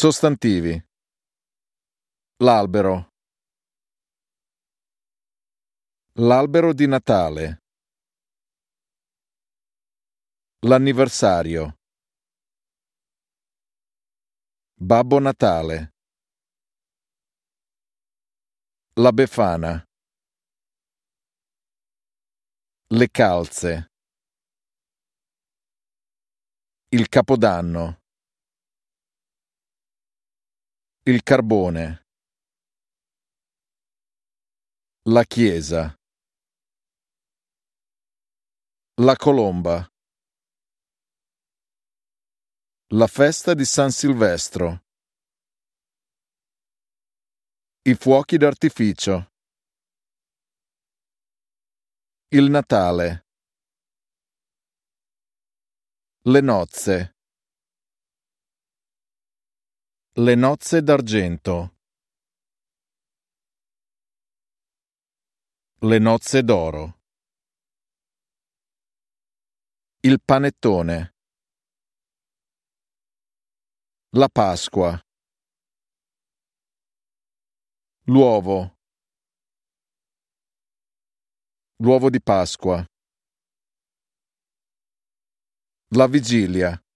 Sostantivi. L'albero. L'albero di Natale. L'anniversario. Babbo Natale. La Befana. Le calze. Il Capodanno. Il carbone. La chiesa. La colomba. La festa di San Silvestro. I fuochi d'artificio. Il Natale. Le nozze. Le nozze d'argento. Le nozze d'oro. Il panettone. La Pasqua. L'uovo. L'uovo di Pasqua. La vigilia.